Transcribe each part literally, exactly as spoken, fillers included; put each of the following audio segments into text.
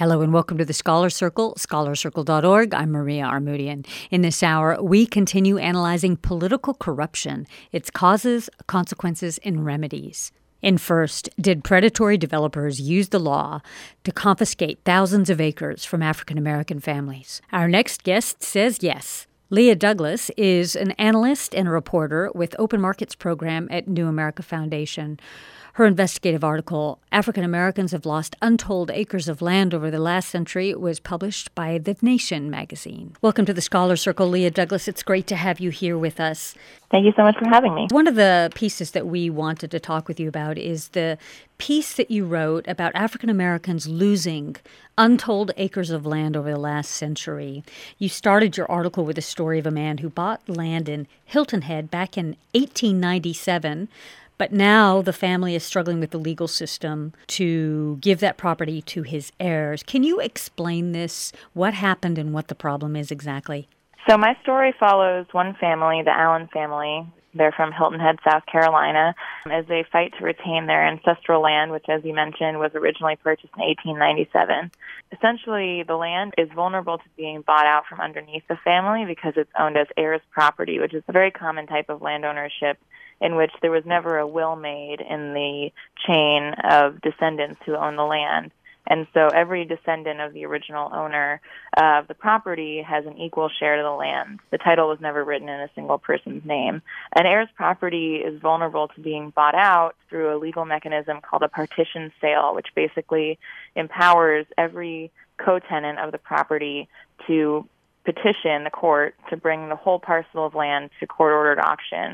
Hello and welcome to the Scholar Circle, scholar circle dot org. I'm Maria Armoudian. In this hour, we continue analyzing political corruption, its causes, consequences, and remedies. In First, did predatory developers use the law to confiscate thousands of acres from African American families? Our next guest says yes. Leah Douglas is an analyst and a reporter with Open Markets Program at New America Foundation. Her investigative article, African Americans Have Lost Untold Acres of Land Over the Last Century, was published by The Nation magazine. Welcome to the Scholar Circle, Leah Douglas. It's great to have you here with us. Thank you so much for having me. One of the pieces that we wanted to talk with you about is the piece that you wrote about African Americans losing untold acres of land over the last century. You started your article with a story of a man who bought land in Hilton Head back in eighteen ninety-seven. But now the family is struggling with the legal system to give that property to his heirs. Can you explain this, what happened and what the problem is exactly? So my story follows one family, the Allen family. They're from Hilton Head, South Carolina, as they fight to retain their ancestral land, which, as you mentioned, was originally purchased in eighteen ninety-seven. Essentially, the land is vulnerable to being bought out from underneath the family because it's owned as heirs property, which is a very common type of land ownership in which there was never a will made in the chain of descendants who own the land. And so every descendant of the original owner of the property has an equal share to the land. The title was never written in a single person's name. An heir's property is vulnerable to being bought out through a legal mechanism called a partition sale, which basically empowers every co-tenant of the property to petition the court to bring the whole parcel of land to court-ordered auction.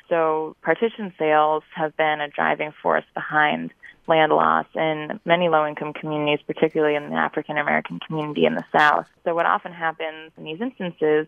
So partition sales have been a driving force behind land loss in many low-income communities, particularly in the African-American community in the South. So what often happens in these instances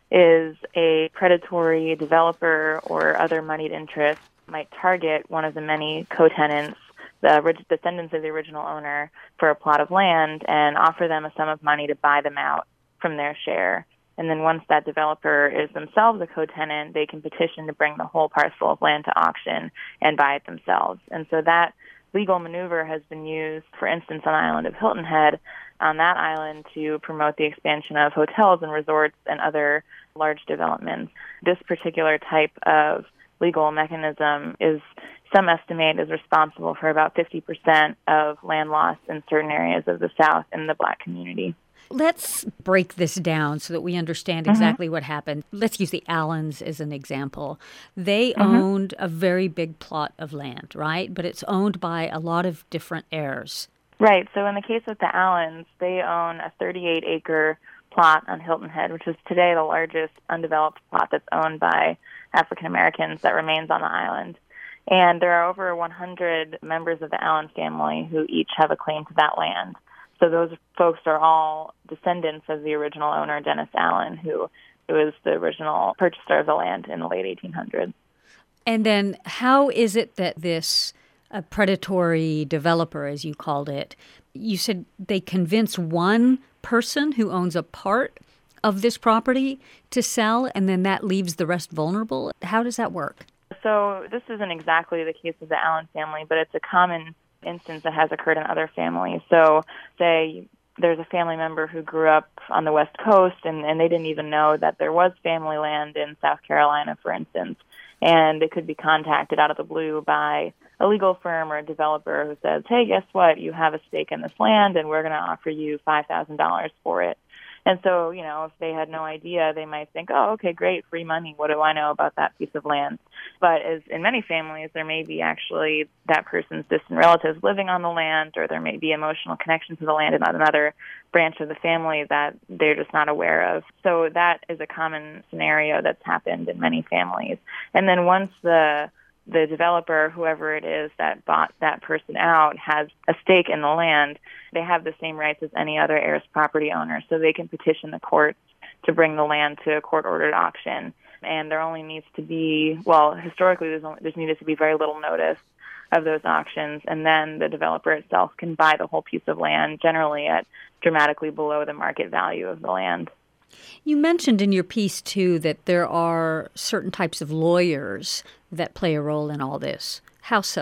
is a predatory developer or other moneyed interest might target one of the many co-tenants, the descendants of the original owner, for a plot of land and offer them a sum of money to buy them out from their share. And then once that developer is themselves a co-tenant, they can petition to bring the whole parcel of land to auction and buy it themselves. And so that legal maneuver has been used, for instance, on the island of Hilton Head, on that island to promote the expansion of hotels and resorts and other large developments. This particular type of legal mechanism is, some estimate, is responsible for about fifty percent of land loss in certain areas of the South in the Black community. Let's break this down so that we understand exactly mm-hmm. what happened. Let's use the Allens as an example. They mm-hmm. owned a very big plot of land, right? But it's owned by a lot of different heirs. Right. So in the case of the Allens, they own a thirty-eight acre plot on Hilton Head, which is today the largest undeveloped plot that's owned by African Americans that remains on the island. And there are over one hundred members of the Allen family who each have a claim to that land. So those folks are all descendants of the original owner, Dennis Allen, who, who was the original purchaser of the land in the late eighteen hundreds. And then how is it that this uh, predatory developer, as you called it, you said they convince one person who owns a part of this property to sell, and then that leaves the rest vulnerable? How does that work? So this isn't exactly the case of the Allen family, but it's a common instance that has occurred in other families. So say there's a family member who grew up on the West Coast and, and they didn't even know that there was family land in South Carolina, for instance, and they could be contacted out of the blue by a legal firm or a developer who says, hey, guess what? You have a stake in this land and we're going to offer you five thousand dollars for it. And so, you know, if they had no idea, they might think, oh, okay, great, free money. What do I know about that piece of land? But as in many families, there may be actually that person's distant relatives living on the land, or there may be emotional connection to the land in another branch of the family that they're just not aware of. So that is a common scenario that's happened in many families. And then once the the developer, whoever it is that bought that person out, has a stake in the land, they have the same rights as any other heirs property owner. So they can petition the courts to bring the land to a court-ordered auction. And there only needs to be, well, historically there's, only, there's needed to be very little notice of those auctions. And then the developer itself can buy the whole piece of land, generally at dramatically below the market value of the land. You mentioned in your piece, too, that there are certain types of lawyers that play a role in all this. How so?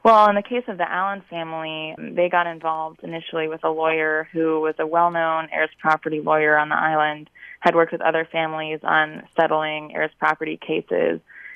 Well, in the case of the Allen family, they got involved initially with a lawyer who was a well-known heirs property lawyer on the island, had worked with other families on settling heirs property cases.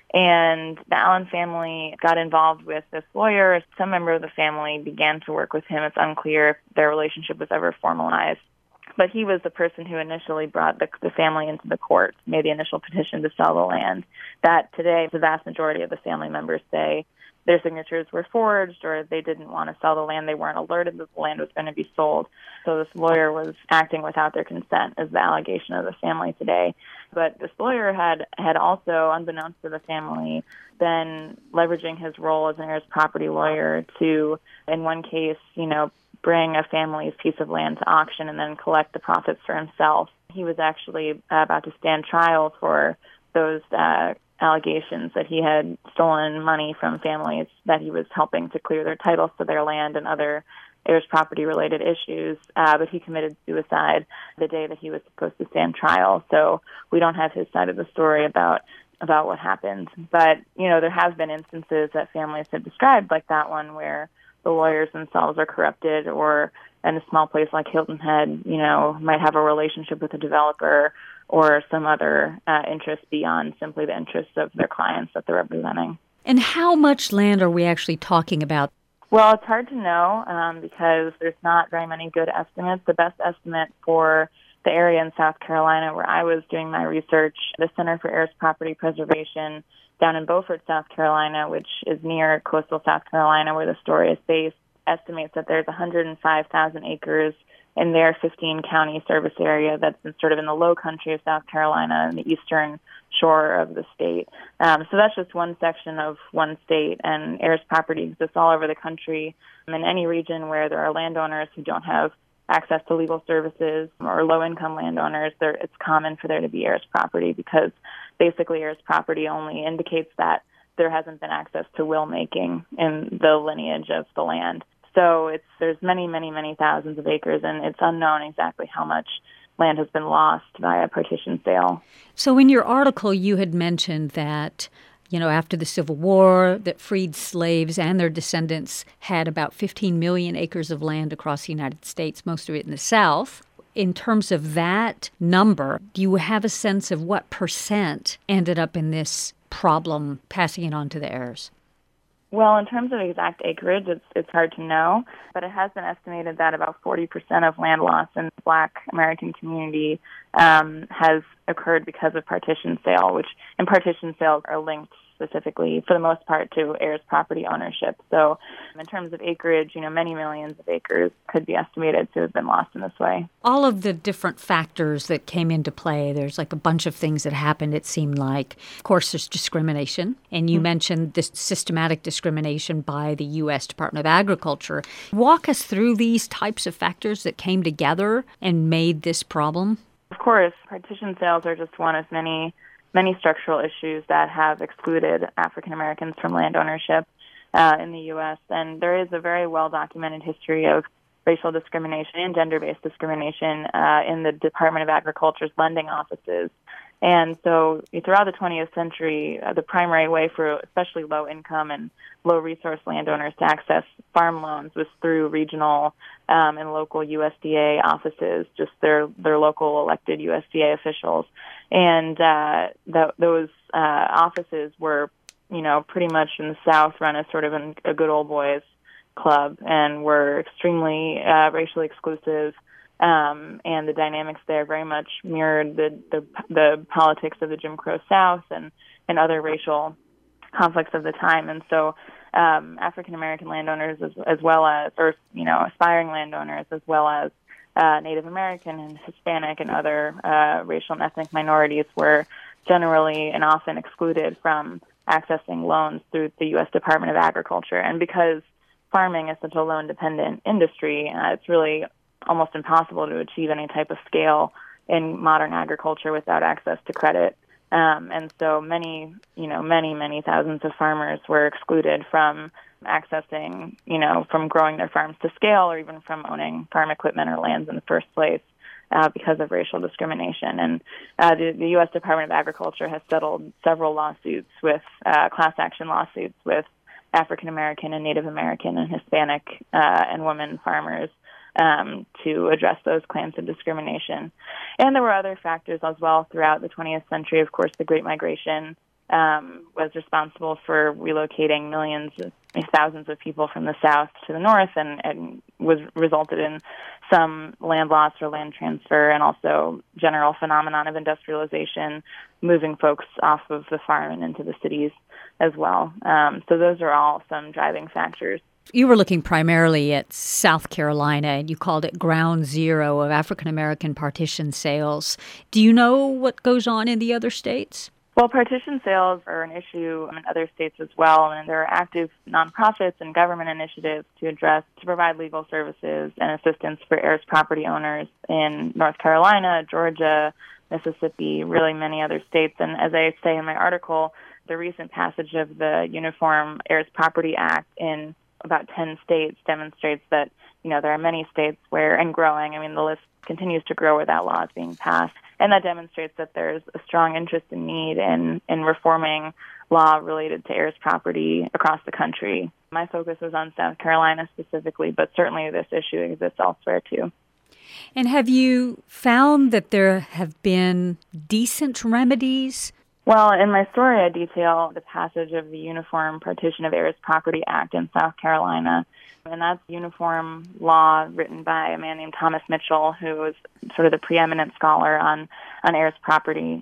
And the Allen family got involved with this lawyer. Some member of the family began to work with him. It's unclear if their relationship was ever formalized. But he was the person who initially brought the, the family into the court, made the initial petition to sell the land. That today, the vast majority of the family members say their signatures were forged or they didn't want to sell the land. They weren't alerted that the land was going to be sold. So this lawyer was acting without their consent is the allegation of the family today. But this lawyer had, had also, unbeknownst to the family, been leveraging his role as an heirs property lawyer to, in one case, you know, bring a family's piece of land to auction and then collect the profits for himself. He was actually uh, about to stand trial for those uh, allegations that he had stolen money from families that he was helping to clear their titles to their land and other heirs property-related issues, uh, but he committed suicide the day that he was supposed to stand trial. So we don't have his side of the story about about what happened. But, you know, there have been instances that families have described, like that one, where the lawyers themselves are corrupted, or in a small place like Hilton Head, you know, might have a relationship with a developer or some other uh, interest beyond simply the interests of their clients that they're representing. And how much land are we actually talking about? Well, it's hard to know um, because there's not very many good estimates. The best estimate for the area in South Carolina where I was doing my research, the Center for Heirs Property Preservation down in Beaufort, South Carolina, which is near coastal South Carolina where the story is based, estimates that there's one hundred five thousand acres in their fifteen county service area that's in, sort of in the low country of South Carolina and the eastern shore of the state. Um, so that's just one section of one state, and heirs property exists all over the country. In any region where there are landowners who don't have access to legal services or low-income landowners, there, it's common for there to be heirs property because basically heirs property only indicates that there hasn't been access to will making in the lineage of the land. So it's there's many, many, many thousands of acres, and it's unknown exactly how much land has been lost via partition sale. So in your article, you had mentioned that, you know, after the Civil War, that freed slaves and their descendants had about fifteen million acres of land across the United States, most of it in the South. In terms of that number, do you have a sense of what percent ended up in this problem, passing it on to the heirs? Well, in terms of exact acreage, it's it's hard to know, but it has been estimated that about forty percent of land loss in the Black American community um, has occurred because of partition sale, which and partition sales are linked specifically, for the most part, to heirs property ownership. So in terms of acreage, you know, many millions of acres could be estimated to have been lost in this way. All of the different factors that came into play, there's like a bunch of things that happened, it seemed like. Of course, there's discrimination, and you mm-hmm. mentioned this systematic discrimination by the U S Department of Agriculture. Walk us through these types of factors that came together and made this problem. Of course, partition sales are just one of many many structural issues that have excluded African Americans from land ownership uh, in the U S. And there is a very well-documented history of racial discrimination and gender-based discrimination uh, in the Department of Agriculture's lending offices. And so throughout the twentieth century, uh, the primary way for especially low-income and low-resource landowners to access farm loans was through regional um, and local U S D A offices, just their, their local elected U S D A officials. And uh, th- those uh, offices were, you know, pretty much in the South run as sort of an, a good old boys club and were extremely uh, racially exclusive. Um, and the dynamics there very much mirrored the, the the politics of the Jim Crow South and, and other racial conflicts of the time. And so um, African American landowners as, as well as, or, you know, aspiring landowners as well as uh, Native American and Hispanic and other uh, racial and ethnic minorities were generally and often excluded from accessing loans through the U S Department of Agriculture. And because farming is such a loan-dependent industry, uh, it's really almost impossible to achieve any type of scale in modern agriculture without access to credit. Um, and so many, you know, many, many thousands of farmers were excluded from accessing, you know, from growing their farms to scale or even from owning farm equipment or lands in the first place uh, because of racial discrimination. And uh, the, the U S Department of Agriculture has settled several lawsuits with uh, class action lawsuits with African American and Native American and Hispanic uh, and women farmers um, to address those claims of discrimination. And there were other factors as well throughout the twentieth century. Of course, the Great Migration um, was responsible for relocating millions, thousands of people from the south to the north, and, and was resulted in some land loss or land transfer, and also general phenomenon of industrialization, moving folks off of the farm and into the cities as well. Um, so those are all some driving factors. You were looking primarily at South Carolina, and you called it ground zero of African-American partition sales. Do you know what goes on in the other states? Well, partition sales are an issue in other states as well, and there are active nonprofits and government initiatives to address, to provide legal services and assistance for heirs property owners in North Carolina, Georgia, Mississippi, really many other states. And as I say in my article, the recent passage of the Uniform Heirs Property Act in about ten states demonstrates that, you know, there are many states where, and growing, I mean, the list continues to grow where that law is being passed. And that demonstrates that there's a strong interest and need in, in reforming law related to heirs property across the country. My focus was on South Carolina specifically, but certainly this issue exists elsewhere too. And have you found that there have been decent remedies? Well, in my story, I detail the passage of the Uniform Partition of Heirs Property Act in South Carolina. And that's uniform law written by a man named Thomas Mitchell, who was sort of the preeminent scholar on, on heirs property.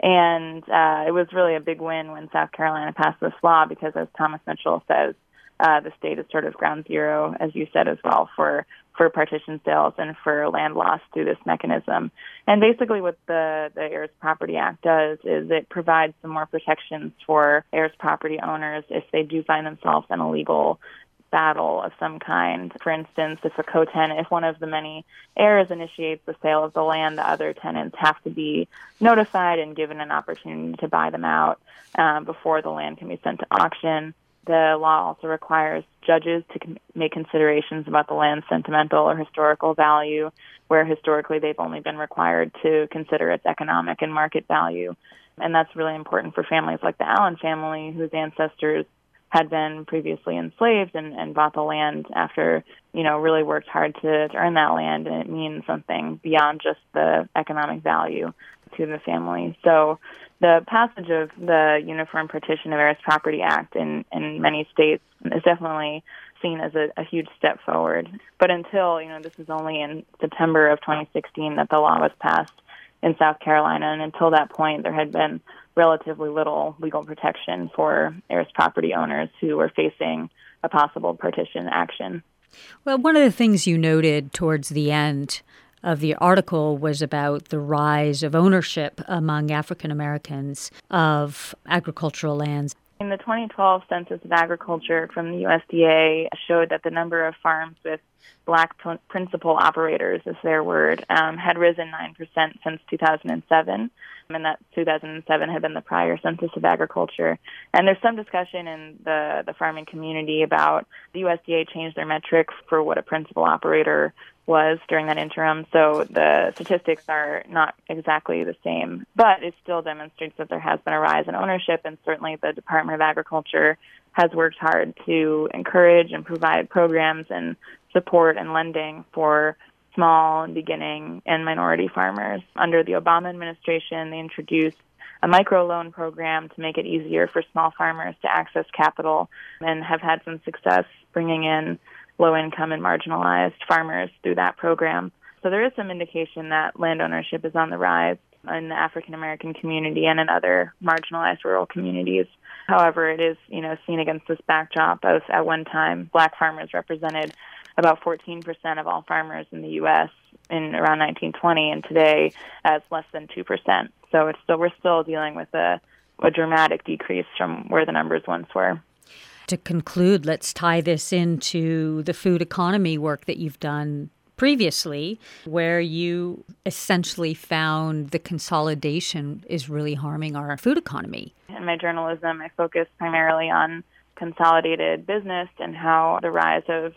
And uh, it was really a big win when South Carolina passed this law because, as Thomas Mitchell says, uh, the state is sort of ground zero, as you said as well, for for partition sales and for land loss through this mechanism. And basically what the, the Heirs Property Act does is it provides some more protections for heirs property owners if they do find themselves in a legal battle of some kind. For instance, if a co-tenant, if one of the many heirs initiates the sale of the land, the other tenants have to be notified and given an opportunity to buy them out um, before the land can be sent to auction. The law also requires judges to con- make considerations about the land's sentimental or historical value, where historically they've only been required to consider its economic and market value. And that's really important for families like the Allen family, whose ancestors had been previously enslaved and, and bought the land after, you know, really worked hard to, to earn that land, and it means something beyond just the economic value to the family. So the passage of the Uniform Partition of Heirs Property Act in, in many states is definitely seen as a, a huge step forward. But until, you know, this is only in September of twenty sixteen that the law was passed in South Carolina, and until that point there had been relatively little legal protection for heirs property owners who were facing a possible partition action. Well, one of the things you noted towards the end of the article was about the rise of ownership among African Americans of agricultural lands. In the twenty twelve Census of Agriculture from the U S D A showed that the number of farms with black pr- principal operators, is their word, um, had risen nine percent since two thousand seven, and that two thousand seven had been the prior Census of Agriculture. And there's some discussion in the, the farming community about the U S D A changed their metric for what a principal operator was during that interim, so the statistics are not exactly the same, but it still demonstrates that there has been a rise in ownership, and certainly the Department of Agriculture has worked hard to encourage and provide programs and support and lending for small and beginning and minority farmers. Under the Obama administration, they introduced a microloan program to make it easier for small farmers to access capital, and have had some success bringing in low-income and marginalized farmers through that program. So there is some indication that land ownership is on the rise in the African-American community and in other marginalized rural communities. However, it is, you know, seen against this backdrop of, at one time, black farmers represented about fourteen percent of all farmers in the U S in around nineteen twenty, and today as less than two percent. So it's still, we're still dealing with a, a dramatic decrease from where the numbers once were. To conclude, let's tie this into the food economy work that you've done previously, where you essentially found the consolidation is really harming our food economy. In my journalism, I focus primarily on consolidated business and how the rise of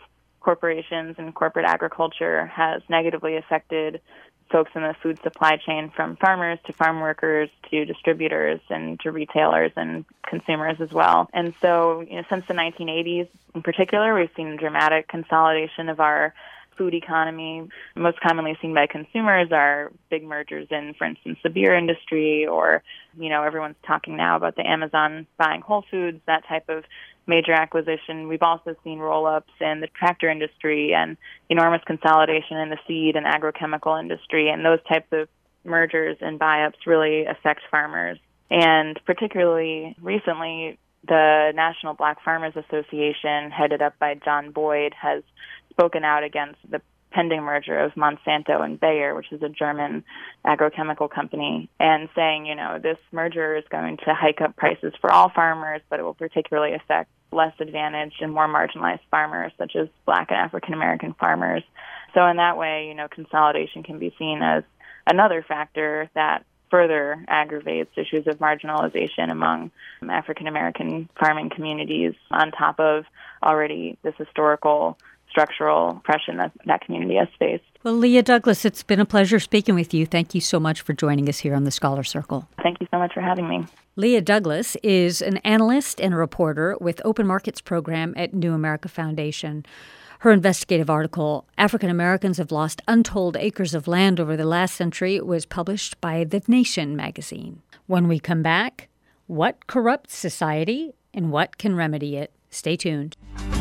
corporations and corporate agriculture has negatively affected folks in the food supply chain, from farmers to farm workers to distributors and to retailers and consumers as well. And so, you know, since the nineteen eighties in particular, we've seen a dramatic consolidation of our food economy. Most commonly seen by consumers are big mergers in, for instance, the beer industry, or, you know, everyone's talking now about the Amazon buying Whole Foods, that type of major acquisition. We've also seen roll-ups in the tractor industry and enormous consolidation in the seed and agrochemical industry, and those types of mergers and buy-ups really affect farmers. And particularly recently, the National Black Farmers Association, headed up by John Boyd, has spoken out against the pending merger of Monsanto and Bayer, which is a German agrochemical company, and saying, you know, this merger is going to hike up prices for all farmers, but it will particularly affect less advantaged and more marginalized farmers, such as Black and African American farmers. So in that way, you know, consolidation can be seen as another factor that further aggravates issues of marginalization among African American farming communities, on top of already this historical structural oppression that that community has faced. Well, Leah Douglas, it's been a pleasure speaking with you. Thank you so much for joining us here on the Scholar Circle. Thank you so much for having me. Leah Douglas is an analyst and a reporter with Open Markets Program at New America Foundation. Her investigative article, African Americans Have Lost Untold Acres of Land Over the Last Century, was published by The Nation magazine. When we come back, what corrupts society and what can remedy it? Stay tuned.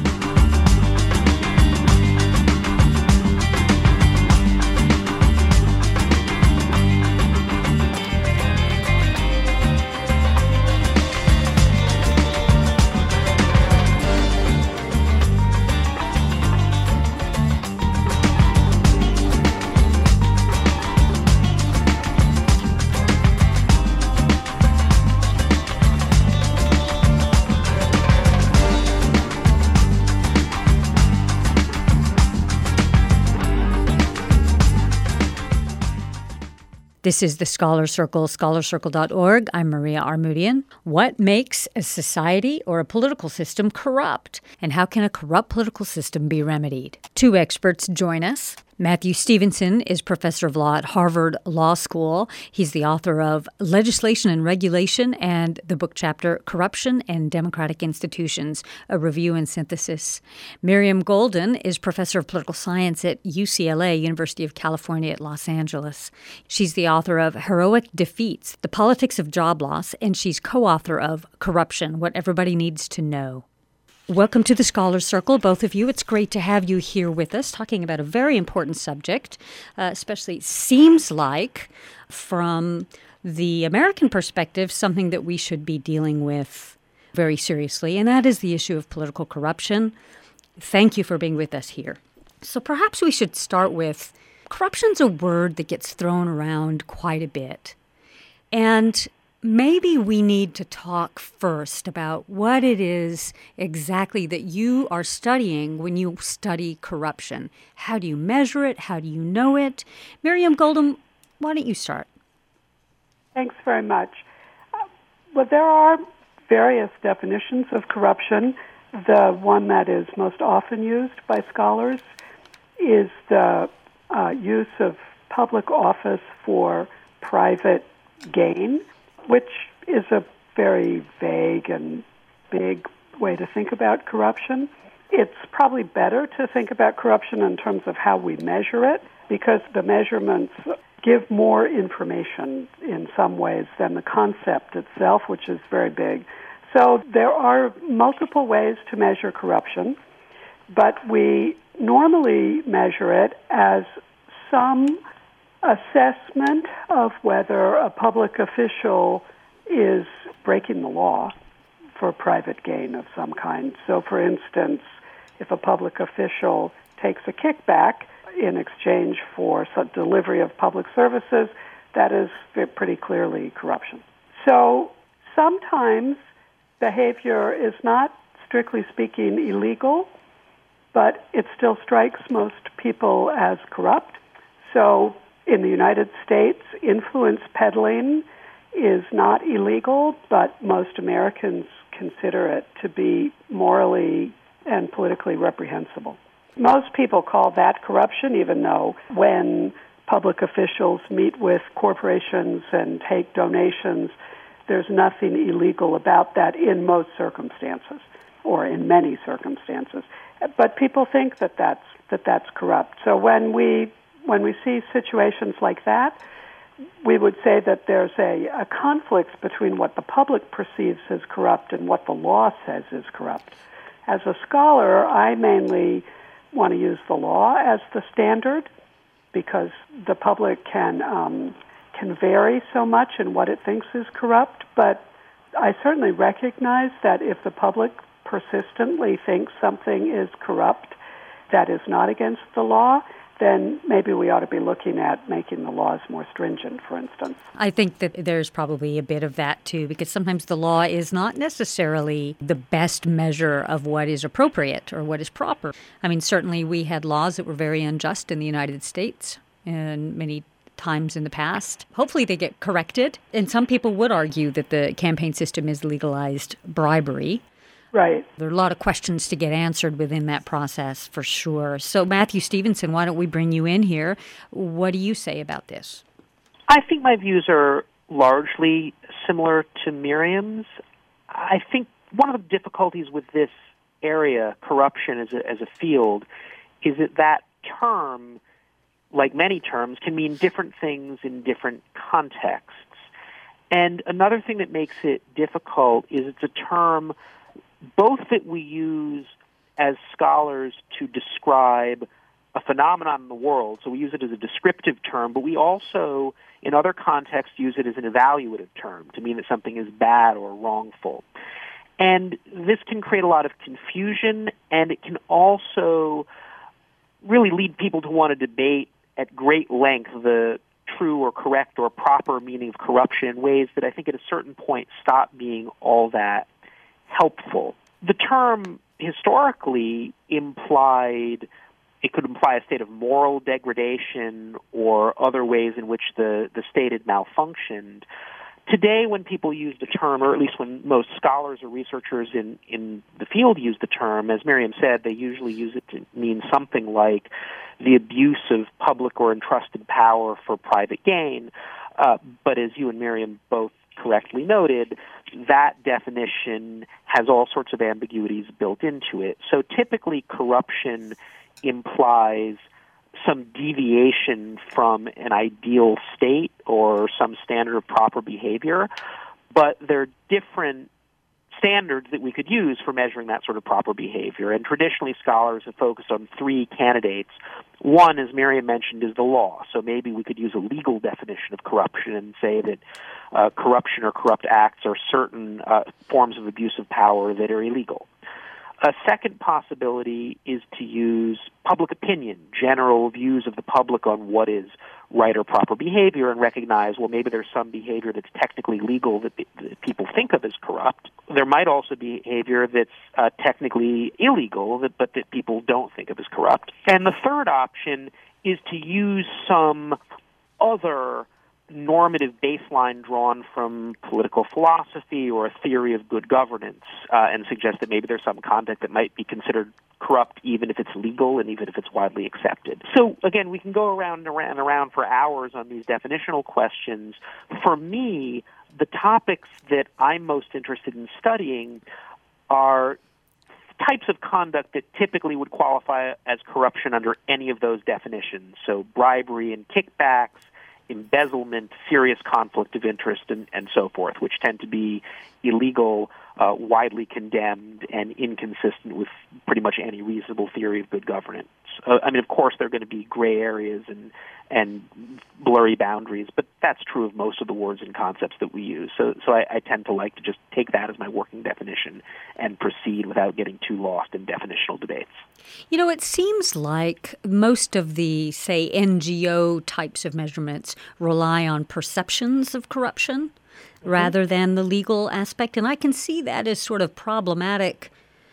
This is the Scholar Circle, scholar circle dot org. I'm Maria Armoudian. What makes a society or a political system corrupt? And how can a corrupt political system be remedied? Two experts join us. Matthew Stevenson is professor of law at Harvard Law School. He's the author of Legislation and Regulation and the book chapter Corruption and Democratic Institutions, a Review and Synthesis. Miriam Golden is professor of political science at U C L A, University of California at Los Angeles. She's the author of Heroic Defeats, The Politics of Job Loss, and she's co-author of Corruption, What Everybody Needs to Know. Welcome to the Scholar Circle, both of you. It's great to have you here with us, talking about a very important subject, uh, especially seems like, from the American perspective, something that we should be dealing with very seriously, and that is the issue of political corruption. Thank you for being with us here. So perhaps we should start with, corruption's a word that gets thrown around quite a bit. And maybe we need to talk first about what it is exactly that you are studying when you study corruption. How do you measure it? How do you know it? Miriam Golden, why don't you start? Thanks very much. Uh, well, there are various definitions of corruption. The one that is most often used by scholars is the uh, use of public office for private gain, which is a very vague and big way to think about corruption. It's probably better to think about corruption in terms of how we measure it, because the measurements give more information in some ways than the concept itself, which is very big. So there are multiple ways to measure corruption, but we normally measure it as some assessment of whether a public official is breaking the law for private gain of some kind. So, for instance, if a public official takes a kickback in exchange for some delivery of public services, that is pretty clearly corruption. So sometimes behavior is not, strictly speaking, illegal, but it still strikes most people as corrupt. So in the United States, influence peddling is not illegal, but most Americans consider it to be morally and politically reprehensible. Most people call that corruption, even though when public officials meet with corporations and take donations, there's nothing illegal about that in most circumstances, or in many circumstances. But people think that that's, that that's corrupt. So when we when we see situations like that, we would say that there's a, a conflict between what the public perceives as corrupt and what the law says is corrupt. As a scholar, I mainly want to use the law as the standard because the public can um, can vary so much in what it thinks is corrupt. But I certainly recognize that if the public persistently thinks something is corrupt that is not against the law, then maybe we ought to be looking at making the laws more stringent, for instance. I think that there's probably a bit of that, too, because sometimes the law is not necessarily the best measure of what is appropriate or what is proper. I mean, certainly we had laws that were very unjust in the United States and many times in the past. Hopefully they get corrected. And some people would argue that the campaign system is legalized bribery. Right. There are a lot of questions to get answered within that process, for sure. So, Matthew Stevenson, why don't we bring you in here? What do you say about this? I think my views are largely similar to Miriam's. I think one of the difficulties with this area, corruption as a, as a field, is that that term, like many terms, can mean different things in different contexts. And another thing that makes it difficult is it's a term both that we use as scholars to describe a phenomenon in the world, so we use it as a descriptive term, but we also, in other contexts, use it as an evaluative term to mean that something is bad or wrongful. And this can create a lot of confusion, and it can also really lead people to want to debate at great length the true or correct or proper meaning of corruption in ways that I think at a certain point stop being all that helpful. The term historically implied, it could imply a state of moral degradation or other ways in which the, the state had malfunctioned. Today, when people use the term, or at least when most scholars or researchers in, in the field use the term, as Miriam said, they usually use it to mean something like the abuse of public or entrusted power for private gain. Uh, but as you and Miriam both correctly noted, that definition has all sorts of ambiguities built into it. So typically corruption implies some deviation from an ideal state or some standard of proper behavior, but there are different standards that we could use for measuring that sort of proper behavior. And traditionally, scholars have focused on three candidates. One, as Miriam mentioned, is the law. So maybe we could use a legal definition of corruption and say that uh, corruption or corrupt acts are certain uh, forms of abuse of power that are illegal. A second possibility is to use public opinion, general views of the public on what is right or proper behavior, and recognize, well, maybe there's some behavior that's technically legal that, that people think of as corrupt. There might also be behavior that's uh, technically illegal, that, but that people don't think of as corrupt. And the third option is to use some other normative baseline drawn from political philosophy or a theory of good governance, uh, and suggest that maybe there's some conduct that might be considered corrupt even if it's legal and even if it's widely accepted. So again, we can go around and around and around for hours on these definitional questions. For me, the topics that I'm most interested in studying are types of conduct that typically would qualify as corruption under any of those definitions. So bribery and kickbacks, embezzlement, serious conflict of interest, and, and so forth, which tend to be illegal, uh, widely condemned, and inconsistent with pretty much any reasonable theory of good governance. Uh, I mean, of course, there are going to be gray areas and and blurry boundaries, but that's true of most of the words and concepts that we use. So, so I, I tend to like to just take that as my working definition and proceed without getting too lost in definitional debates. You know, it seems like most of the, say, N G O types of measurements rely on perceptions of corruption mm-hmm. rather than the legal aspect. And I can see that as sort of problematic,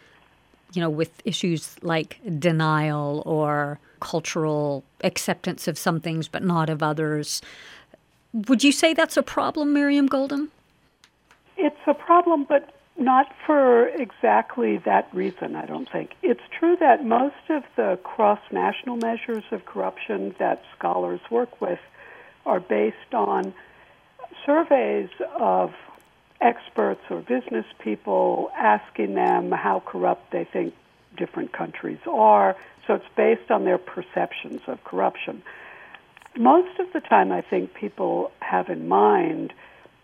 you know, with issues like denial or cultural acceptance of some things but not of others. Would you say that's a problem, Miriam Goldin? It's a problem, but Not for exactly that reason, I don't think. It's true that most of the cross-national measures of corruption that scholars work with are based on surveys of experts or business people, asking them how corrupt they think different countries are. So it's based on their perceptions of corruption. Most of the time, I think people have in mind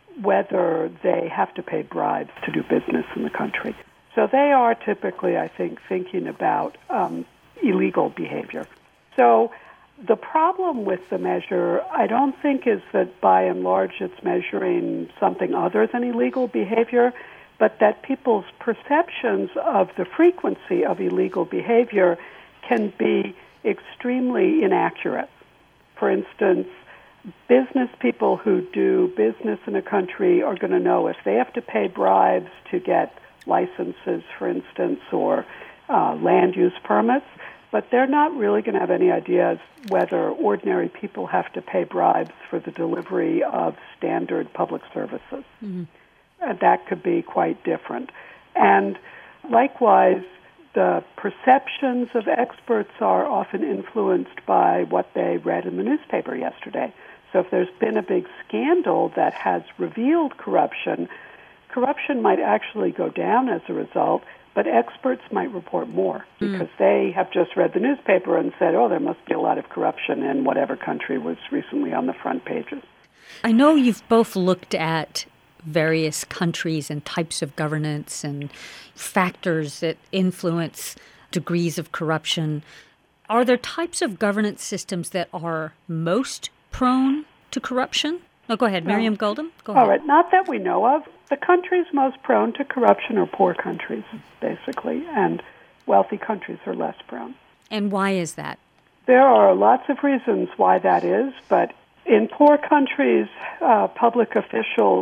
whether they have to pay bribes to do business in the country. So they are typically, I think, thinking about um, illegal behavior. So the problem with the measure, I don't think, is that by and large it's measuring something other than illegal behavior, but that people's perceptions of the frequency of illegal behavior can be extremely inaccurate. For instance, business people who do business in a country are going to know if they have to pay bribes to get licenses, for instance, or uh, land use permits, but they're not really going to have any idea whether ordinary people have to pay bribes for the delivery of standard public services. Mm-hmm. And that could be quite different. And likewise, the perceptions of experts are often influenced by what they read in the newspaper yesterday. So if there's been a big scandal that has revealed corruption, corruption might actually go down as a result, but experts might report more because mm. they have just read the newspaper and said, oh, there must be a lot of corruption in whatever country was recently on the front pages. I know you've both looked at various countries and types of governance and factors that influence degrees of corruption. Are there types of governance systems that are most prone to corruption? No, go ahead. Miriam Goldham, go ahead. All right. Not that we know of. The countries most prone to corruption are poor countries, basically, and wealthy countries are less prone. And why is that? There are lots of reasons why that is, but in poor countries, uh, public officials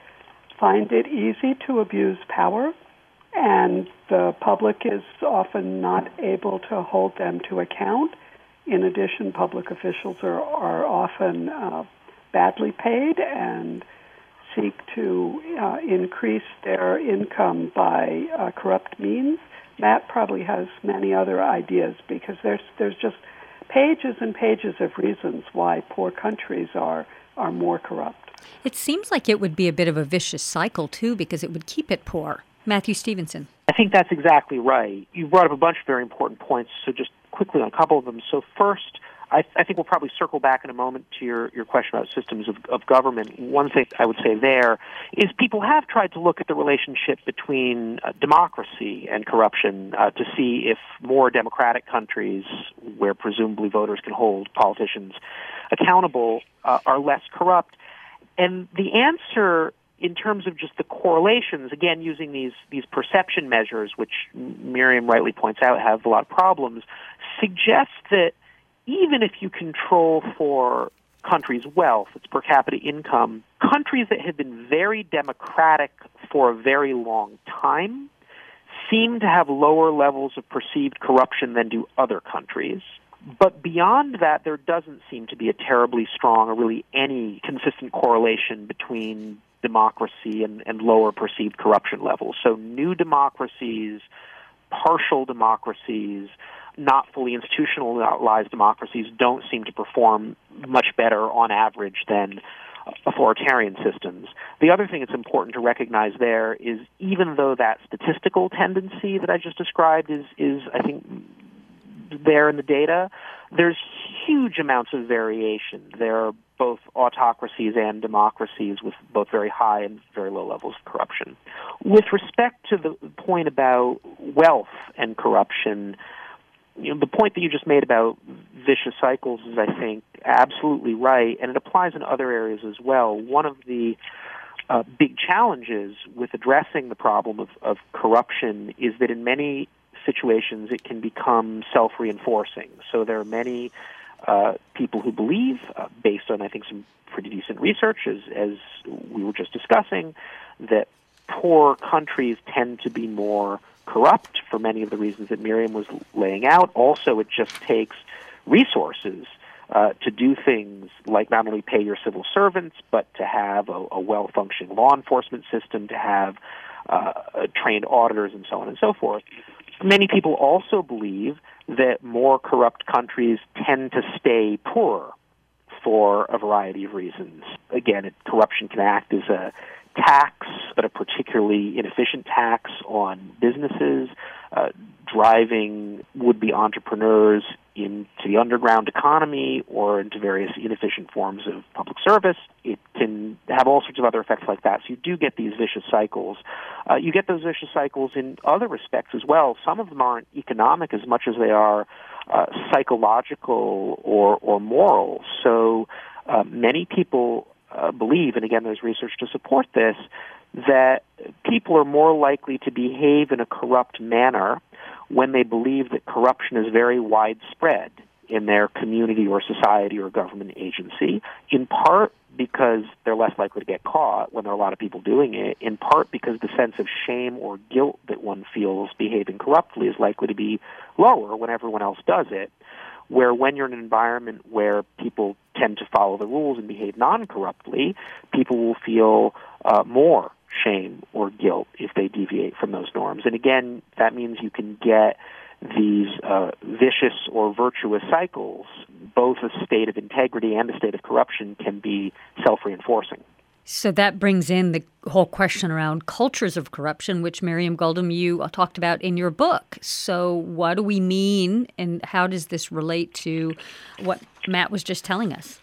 find it easy to abuse power, and the public is often not able to hold them to account. In addition, public officials are, are often uh, badly paid and seek to uh, increase their income by uh, corrupt means. Matt probably has many other ideas because there's there's just pages and pages of reasons why poor countries are are more corrupt. It seems like it would be a bit of a vicious cycle, too, because it would keep it poor. Matthew Stevenson. I think that's exactly right. You brought up a bunch of very important points, so just quickly on a couple of them. So first, I, I think we'll probably circle back in a moment to your, your question about systems of, of government. One thing I would say there is people have tried to look at the relationship between uh, democracy and corruption uh, to see if more democratic countries, where presumably voters can hold politicians accountable, uh, are less corrupt. And the answer, in terms of just the correlations, again, using these, these perception measures, which Miriam rightly points out have a lot of problems, suggests that even if you control for countries' wealth, its per capita income, countries that have been very democratic for a very long time seem to have lower levels of perceived corruption than do other countries. But beyond that, there doesn't seem to be a terribly strong or really any consistent correlation between democracy and, and lower perceived corruption levels. So new democracies, partial democracies, not fully institutionalized democracies don't seem to perform much better on average than authoritarian systems. The other thing that's important to recognize there is even though that statistical tendency that I just described is, is I think, there in the data, there's huge amounts of variation. There are both autocracies and democracies with both very high and very low levels of corruption. With respect to the point about wealth and corruption, you know, the point that you just made about vicious cycles is, I think, absolutely right, and it applies in other areas as well. One of the uh, big challenges with addressing the problem of, of corruption is that in many situations it can become self-reinforcing. So there are many uh, people who believe, uh, based on, I think, some pretty decent research, as, as we were just discussing, that poor countries tend to be more corrupt for many of the reasons that Miriam was laying out. Also, it just takes resources uh, to do things like not only pay your civil servants, but to have a, a well-functioning law enforcement system, to have uh, trained auditors, and so on and so forth. Many people also believe that more corrupt countries tend to stay poorer for a variety of reasons. Again, it, corruption can act as a tax, but a particularly inefficient tax on businesses, uh, driving would-be entrepreneurs into the underground economy or into various inefficient forms of public service. It can have all sorts of other effects like that. So you do get these vicious cycles. Uh, you get those vicious cycles in other respects as well. Some of them aren't economic as much as they are uh, psychological or, or moral. So uh, many people uh, believe, and again there's research to support this, that people are more likely to behave in a corrupt manner when they believe that corruption is very widespread in their community or society or government agency, in part because they're less likely to get caught when there are a lot of people doing it, in part because the sense of shame or guilt that one feels behaving corruptly is likely to be lower when everyone else does it, where when you're in an environment where people tend to follow the rules and behave non-corruptly, people will feel uh, more shame or guilt if they deviate from those norms. And again, that means you can get these uh, vicious or virtuous cycles. Both a state of integrity and a state of corruption can be self-reinforcing. So that brings in the whole question around cultures of corruption, which Miriam Goldham, you talked about in your book. So what do we mean, and how does this relate to what Matt was just telling us?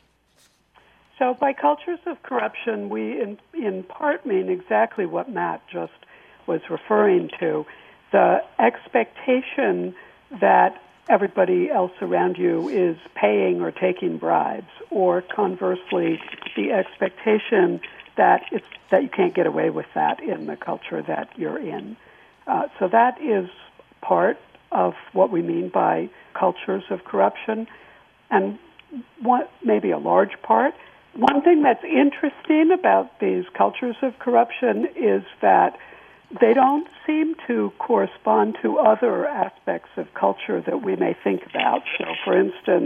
So by cultures of corruption, we in, in part mean exactly what Matt just was referring to, the expectation that everybody else around you is paying or taking bribes, or conversely, the expectation that it's that you can't get away with that in the culture that you're in. Uh, so that is part of what we mean by cultures of corruption, and one, maybe a large part. One thing that's interesting about these cultures of corruption is that they don't seem to correspond to other aspects of culture that we may think about. So, for instance,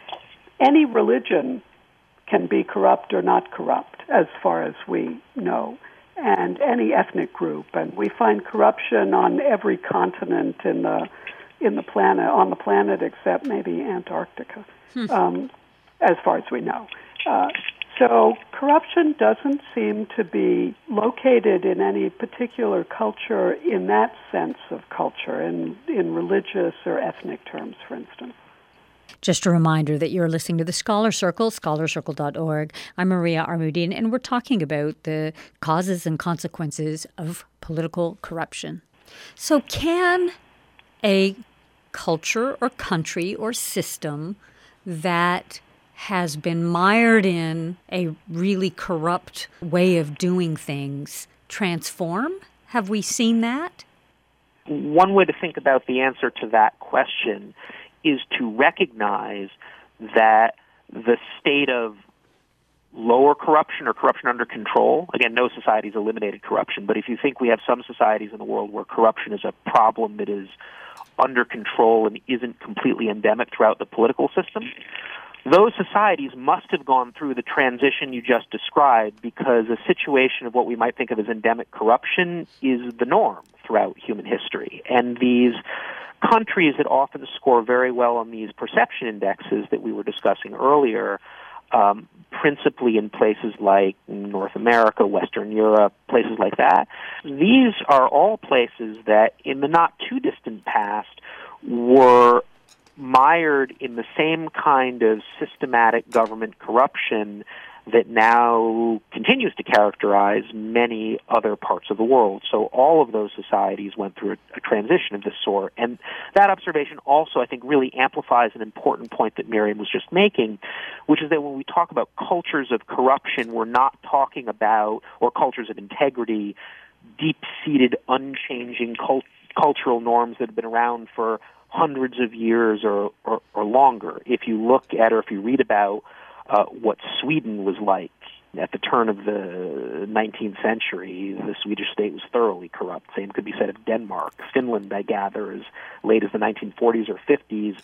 any religion can be corrupt or not corrupt, as far as we know, and any ethnic group. And we find corruption on every continent in the in the planet, on the planet, except maybe Antarctica, hmm. um, as far as we know. Uh, so corruption doesn't seem to be located in any particular culture in that sense of culture, in, in religious or ethnic terms, for instance. Just a reminder that you're listening to the Scholar Circle, scholar circle dot org. I'm Maria Armoudian, and we're talking about the causes and consequences of political corruption. So can a culture or country or system that has been mired in a really corrupt way of doing things transform? Have we seen that? One way to think about the answer to that question is to recognize that the state of lower corruption or corruption under control, again, no society's eliminated corruption, but if you think we have some societies in the world where corruption is a problem that is under control and isn't completely endemic throughout the political system, those societies must have gone through the transition you just described, because a situation of what we might think of as endemic corruption is the norm throughout human history. And these countries that often score very well on these perception indexes that we were discussing earlier, um, principally in places like North America, Western Europe, places like that, these are all places that in the not-too-distant past were mired in the same kind of systematic government corruption that now continues to characterize many other parts of the world. So all of those societies went through a, a transition of this sort. And that observation also, I think, really amplifies an important point that Miriam was just making, which is that when we talk about cultures of corruption, we're not talking about, or cultures of integrity, deep-seated, unchanging cult- cultural norms that have been around for hundreds of years or, or, or longer. If you look at or if you read about uh, what Sweden was like at the turn of the nineteenth century, the Swedish state was thoroughly corrupt. Same could be said of Denmark. Finland, I gather, as late as the nineteen forties or fifties,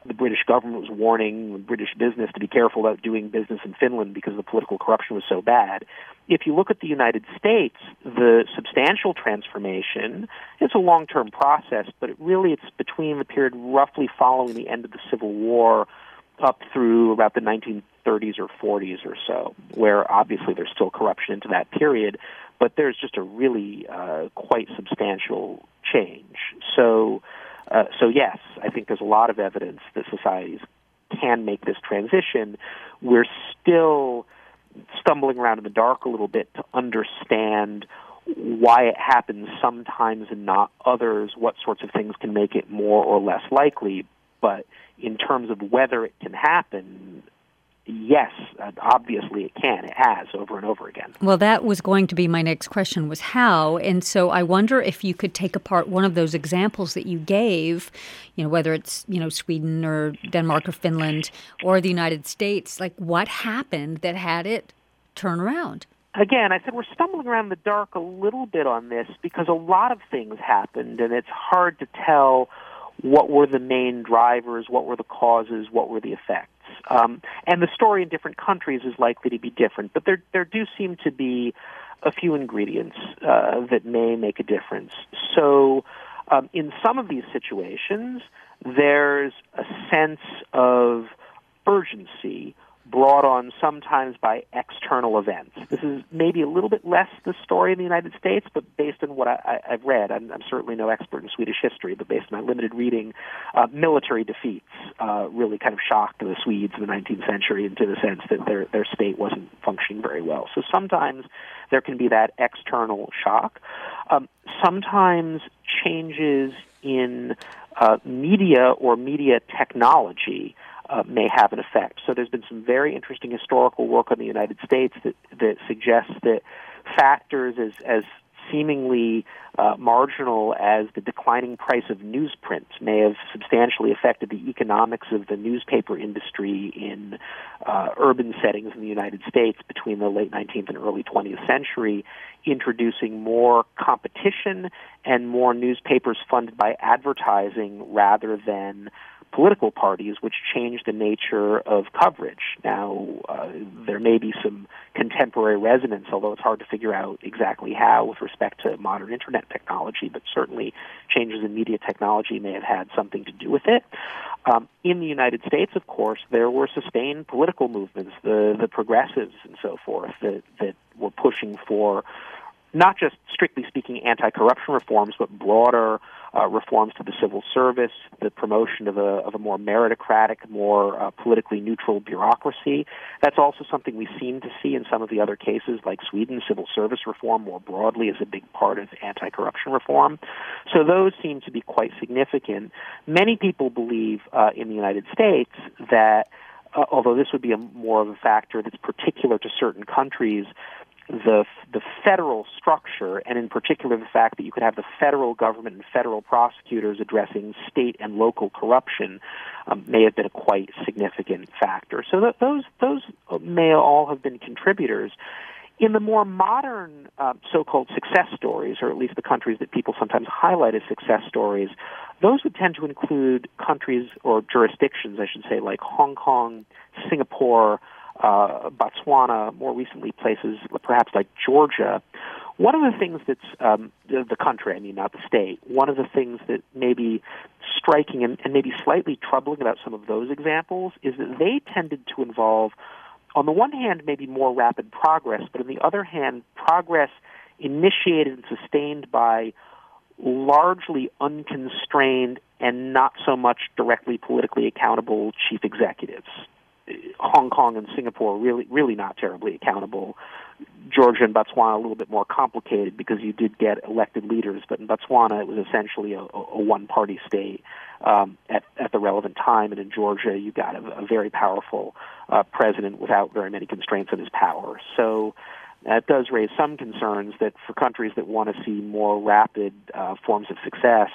the British government was warning British business to be careful about doing business in Finland because the political corruption was so bad. If you look at the United States, the substantial transformation, it's a long-term process, but it really it's between the period roughly following the end of the Civil War up through about the nineteen thirties or forties or so, where obviously there's still corruption into that period, but there's just a really uh, quite substantial change. So, uh, so yes, I think there's a lot of evidence that societies can make this transition. We're still stumbling around in the dark a little bit to understand why it happens sometimes and not others, what sorts of things can make it more or less likely. But in terms of whether it can happen, yes, obviously it can. It has over and over again. Well, that was going to be my next question, was how. And so I wonder if you could take apart one of those examples that you gave, you know, whether it's, you know, Sweden or Denmark or Finland or the United States, like what happened that had it turn around? Again, I said we're stumbling around in the dark a little bit on this because a lot of things happened, and it's hard to tell what were the main drivers, what were the causes, what were the effects. Um, and the story in different countries is likely to be different, but there there do seem to be a few ingredients uh, that may make a difference. So um, in some of these situations, there's a sense of urgency brought on sometimes by external events. This is maybe a little bit less the story in the United States, but based on what I, I, I've read, I'm, I'm certainly no expert in Swedish history, but based on my limited reading, uh, military defeats uh, really kind of shocked the Swedes in the nineteenth century into the sense that their, their state wasn't functioning very well. So sometimes there can be that external shock. Um, sometimes changes in uh, media or media technology Uh, may have an effect. So there's been some very interesting historical work on the United States that, that suggests that factors as, as seemingly uh, marginal as the declining price of newsprint may have substantially affected the economics of the newspaper industry in uh, urban settings in the United States between the late nineteenth and early twentieth century, introducing more competition and more newspapers funded by advertising rather than political parties, which changed the nature of coverage. Now, uh, there may be some contemporary resonance, although it's hard to figure out exactly how with respect to modern internet technology, but certainly changes in media technology may have had something to do with it. Um, in the United States, of course, there were sustained political movements, the, the progressives and so forth, that, that were pushing for not just, strictly speaking, anti-corruption reforms, but broader uh, reforms to the civil service, the promotion of a, of a more meritocratic, more uh, politically neutral bureaucracy. That's also something we seem to see in some of the other cases, like Sweden. Civil service reform more broadly is a big part of anti-corruption reform. So those seem to be quite significant. Many people believe uh, in the United States that, uh, although this would be a more of a factor that's particular to certain countries, the the federal structure, and in particular the fact that you could have the federal government and federal prosecutors addressing state and local corruption um, may have been a quite significant factor. So th- those those may all have been contributors. In the more modern uh, so-called success stories, or at least the countries that people sometimes highlight as success stories, those would tend to include countries or jurisdictions, I should say, like Hong Kong, Singapore, Uh, Botswana, more recently places perhaps like Georgia. One of the things that's um, the, the country, I mean, not the state, one of the things that may be striking and, and maybe slightly troubling about some of those examples is that they tended to involve, on the one hand, maybe more rapid progress, but on the other hand, progress initiated and sustained by largely unconstrained and not so much directly politically accountable chief executives. Hong Kong and Singapore really, really not terribly accountable. Georgia and Botswana a little bit more complicated because you did get elected leaders, but in Botswana it was essentially a, a one-party state um, at, at the relevant time, and in Georgia you got a, a very powerful uh, president without very many constraints on his power. So that does raise some concerns that for countries that want to see more rapid uh, forms of success,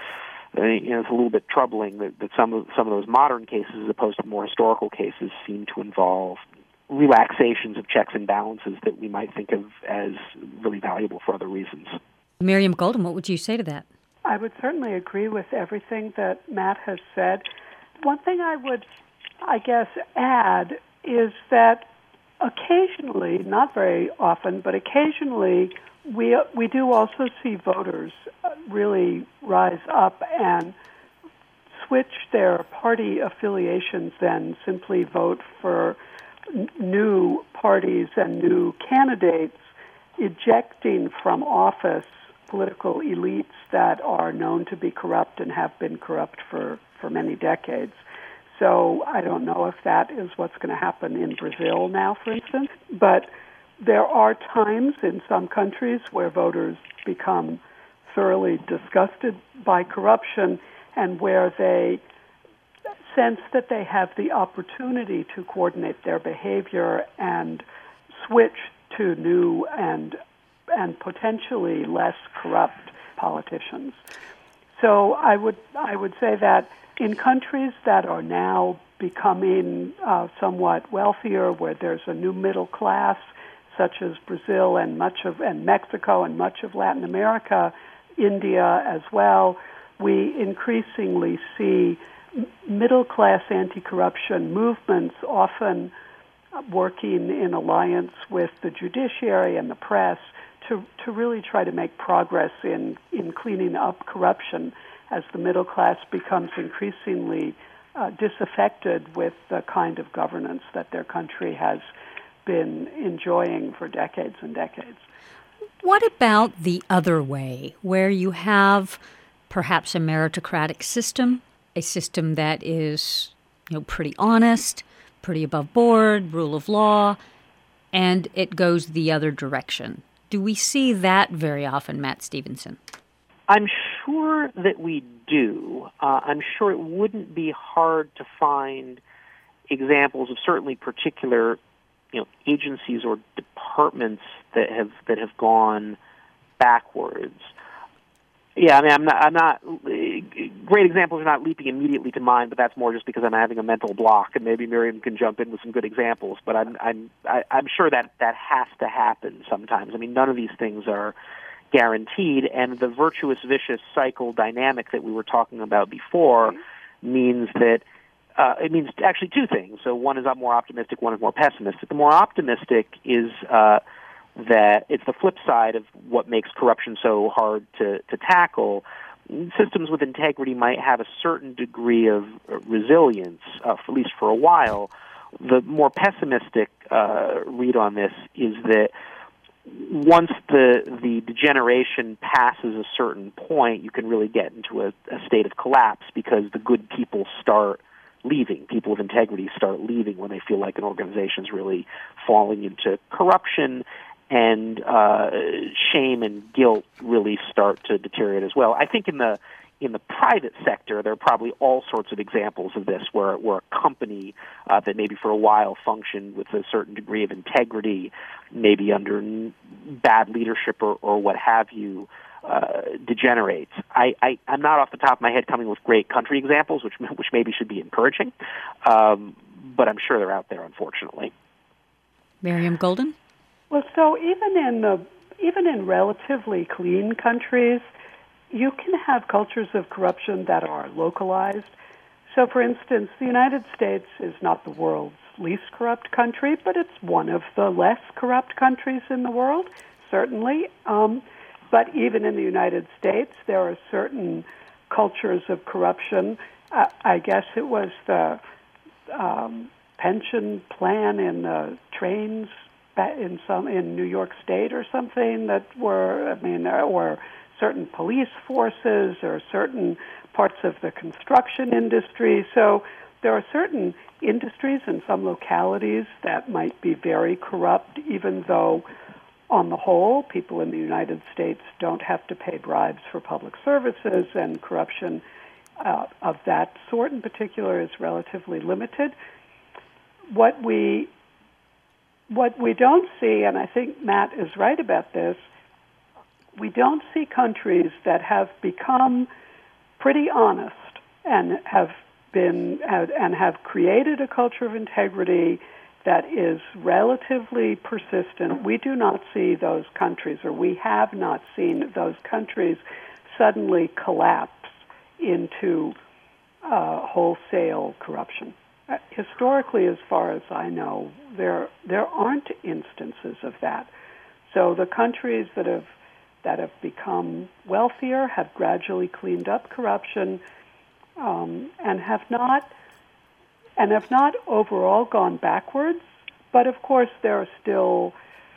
you know, it's a little bit troubling that, that some of some of those modern cases, as opposed to more historical cases, seem to involve relaxations of checks and balances that we might think of as really valuable for other reasons. Miriam Goldin, what would you say to that? I would certainly agree with everything that Matt has said. one thing I would, I guess, add is that occasionally, not very often, but occasionally, we we do also see voters really rise up and switch their party affiliations and simply vote for n- new parties and new candidates, ejecting from office political elites that are known to be corrupt and have been corrupt for, for many decades. So I don't know if that is what's going to happen in Brazil now, for instance, but there are times in some countries where voters become thoroughly disgusted by corruption and where they sense that they have the opportunity to coordinate their behavior and switch to new and and potentially less corrupt politicians. So I would I would say that in countries that are now becoming uh, somewhat wealthier, where there's a new middle class, such as Brazil and much of and Mexico and much of Latin America, India as well, we increasingly see middle-class anti-corruption movements often working in alliance with the judiciary and the press to, to really try to make progress in, in cleaning up corruption as the middle class becomes increasingly uh, disaffected with the kind of governance that their country has been enjoying for decades and decades. What about the other way, where you have perhaps a meritocratic system, a system that is, you know, pretty honest, pretty above board, rule of law, and it goes the other direction? Do we see that very often, Matt Stevenson? I'm sure that we do. Uh, I'm sure it wouldn't be hard to find examples of certainly particular, you know, agencies or departments that have that have gone backwards. Yeah, I mean, I'm not. I'm not. Great examples are not leaping immediately to mind, but that's more just because I'm having a mental block, and maybe Miriam can jump in with some good examples. But I'm, I'm, I, I'm sure that that has to happen sometimes. I mean, none of these things are guaranteed, and the virtuous vicious cycle dynamic that we were talking about before means that uh, it means actually two things. So one is more optimistic, one is more pessimistic. The more optimistic is uh, that it's the flip side of what makes corruption so hard to, to tackle. Systems with integrity might have a certain degree of resilience, uh, for, at least for a while. The more pessimistic uh, read on this is that once the the degeneration passes a certain point, you can really get into a, a state of collapse because the good people start leaving. People of integrity start leaving when they feel like an organization is really falling into corruption, and uh, shame and guilt really start to deteriorate as well. I think in the in the private sector, there are probably all sorts of examples of this, where where a company uh, that maybe for a while functioned with a certain degree of integrity, maybe under n- bad leadership or, or what have you, uh, degenerates. I, I, I'm not off the top of my head coming with great country examples, which which maybe should be encouraging, um, but I'm sure they're out there, unfortunately. Miriam Golden? Well, so even in the even in relatively clean countries, you can have cultures of corruption that are localized. So, for instance, the United States is not the world's least corrupt country, but it's one of the less corrupt countries in the world, certainly. Um, but even in the United States, there are certain cultures of corruption. Uh, I guess it was the um, pension plan in the trains in some in New York State or something that were, I mean, or certain police forces or certain parts of the construction industry. So there are certain industries in some localities that might be very corrupt, even though on the whole, people in the United States don't have to pay bribes for public services, and corruption uh, of that sort in particular is relatively limited. What we what we don't see, and I think Matt is right about this, we don't see countries that have become pretty honest and have been and have created a culture of integrity that is relatively persistent. We do not see those countries, or we have not seen those countries suddenly collapse into uh, wholesale corruption. Uh, historically, as far as I know, there there aren't instances of that. So the countries that have that have become wealthier have gradually cleaned up corruption um, and have not and have not overall gone backwards. But of course, there are still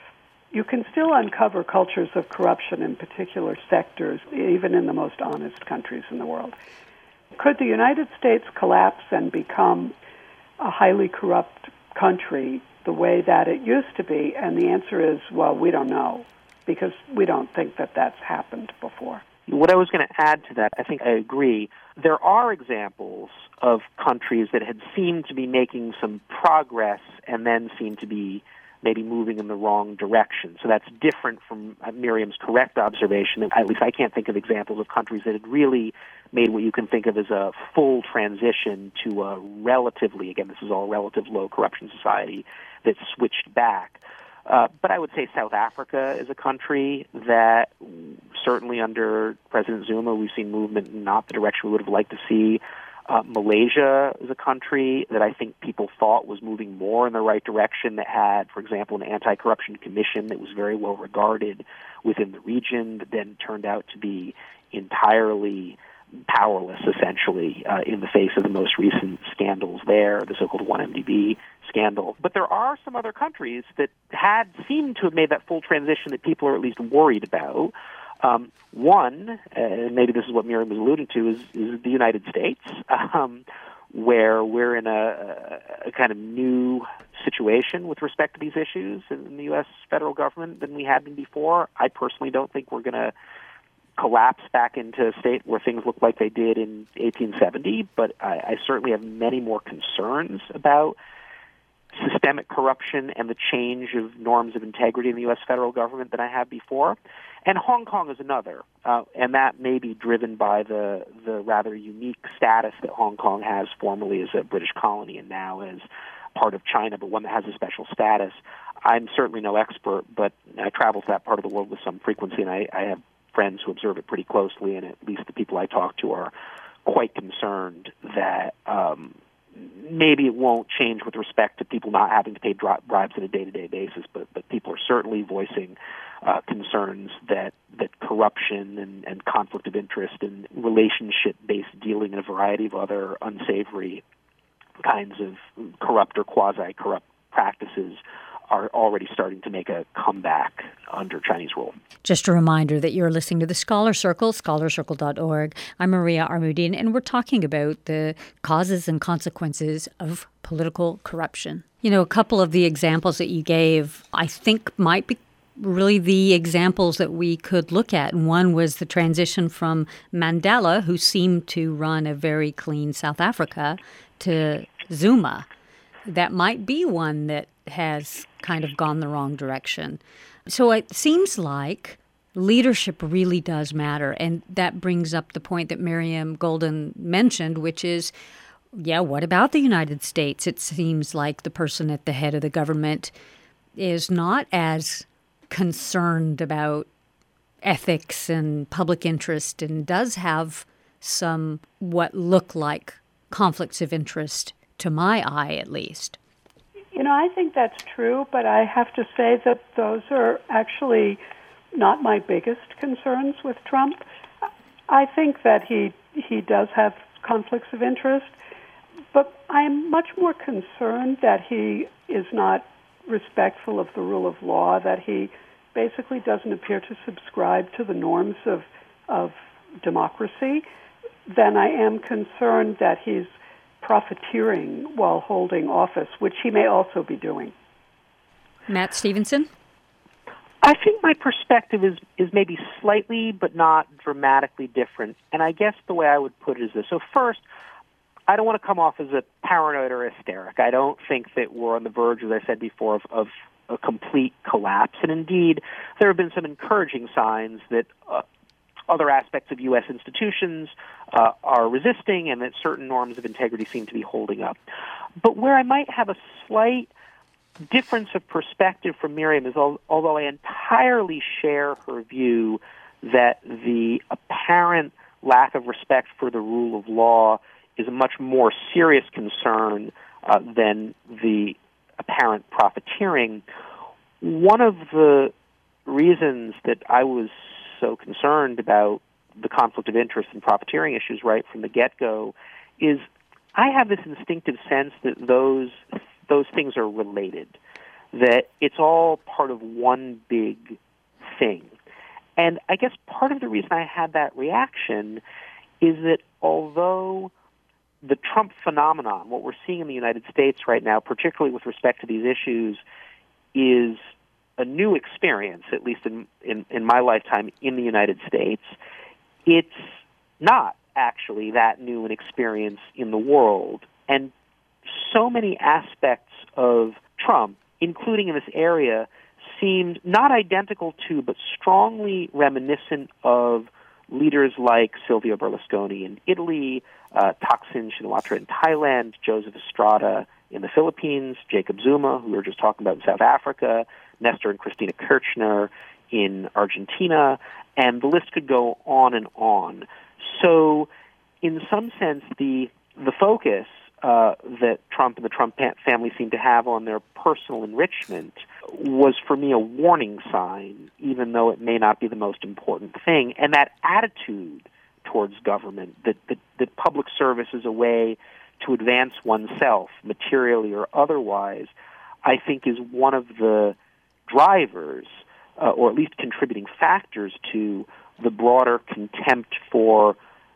you can still uncover cultures of corruption in particular sectors, even in the most honest countries in the world. Could the United States collapse and become a highly corrupt country the way that it used to be? And the answer is, well, we don't know, because we don't think that that's happened before. What I was going to add to that, I think I agree. There are examples of countries that had seemed to be making some progress and then seemed to be maybe moving in the wrong direction. So that's different from Miriam's correct observation. At least I can't think of examples of countries that had really made what you can think of as a full transition to a relatively, again, this is all relative low corruption society, that switched back. Uh, but I would say South Africa is a country that certainly under President Zuma we've seen movement in not the direction we would have liked to see. Uh, Malaysia is a country that I think people thought was moving more in the right direction, that had, for example, an anti-corruption commission that was very well regarded within the region, that then turned out to be entirely powerless, essentially, uh, in the face of the most recent scandals there, the so-called one M D B scandal. But there are some other countries that had seemed to have made that full transition that people are at least worried about. Um, one, and maybe this is what Miriam was alluding to, is, is the United States, um, where we're in a, a kind of new situation with respect to these issues in the U S federal government than we had been before. I personally don't think we're going to collapse back into a state where things look like they did in eighteen seventy, but I, I certainly have many more concerns about systemic corruption and the change of norms of integrity in the U S federal government than I have before. And Hong Kong is another, uh, and that may be driven by the, the rather unique status that Hong Kong has formerly as a British colony and now as part of China, but one that has a special status. I'm certainly no expert, but I travel to that part of the world with some frequency, and I, I have friends who observe it pretty closely, and at least the people I talk to are quite concerned that um, maybe it won't change with respect to people not having to pay bribes on a day-to-day basis, but, but people are certainly voicing uh, concerns that, that corruption and, and conflict of interest and relationship-based dealing and a variety of other unsavory kinds of corrupt or quasi-corrupt practices are already starting to make a comeback under Chinese rule. Just a reminder that you're listening to the Scholar Circle, scholar circle dot org. I'm Maria Armoudian, and we're talking about the causes and consequences of political corruption. You know, a couple of the examples that you gave, I think, might be really the examples that we could look at. And one was the transition from Mandela, who seemed to run a very clean South Africa, to Zuma. That might be one that has kind of gone the wrong direction. So it seems like leadership really does matter. And that brings up the point that Miriam Golden mentioned, which is, yeah, what about the United States? It seems like the person at the head of the government is not as concerned about ethics and public interest and does have some what look like conflicts of interest, to my eye at least. You know, I think that's true, but I have to say that those are actually not my biggest concerns with Trump. I think that he he does have conflicts of interest, but I'm much more concerned that he is not respectful of the rule of law, that he basically doesn't appear to subscribe to the norms of of democracy, than I am concerned that he's profiteering while holding office, which he may also be doing. Matt Stevenson? I think my perspective is, is maybe slightly but not dramatically different. And I guess the way I would put it is this. So first, I don't want to come off as a paranoid or hysteric. I don't think that we're on the verge, as I said before, of, of a complete collapse. And indeed, there have been some encouraging signs that uh, other aspects of U S institutions uh, are resisting and that certain norms of integrity seem to be holding up. But where I might have a slight difference of perspective from Miriam is, although I entirely share her view that the apparent lack of respect for the rule of law is a much more serious concern uh, than the apparent profiteering. One of the reasons that I was so concerned about the conflict of interest and profiteering issues right from the get-go is I have this instinctive sense that those those things are related, that it's all part of one big thing. And I guess part of the reason I had that reaction is that although the Trump phenomenon, what we're seeing in the United States right now, particularly with respect to these issues, is a new experience, at least in, in, in my lifetime in the United States, it's not actually that new an experience in the world. And so many aspects of Trump, including in this area, seemed not identical to, but strongly reminiscent of leaders like Silvio Berlusconi in Italy, uh, Thaksin Shinawatra in Thailand, Joseph Estrada in the Philippines, Jacob Zuma, who we were just talking about in South Africa, Nestor and Cristina Kirchner in Argentina, and the list could go on and on. So, in some sense, the the focus uh, that Trump and the Trump family seem to have on their personal enrichment was, for me, a warning sign, even though it may not be the most important thing. And that attitude towards government, that, that, that public service is a way to advance oneself, materially or otherwise, I think is one of the drivers, uh, or at least contributing factors to the broader contempt for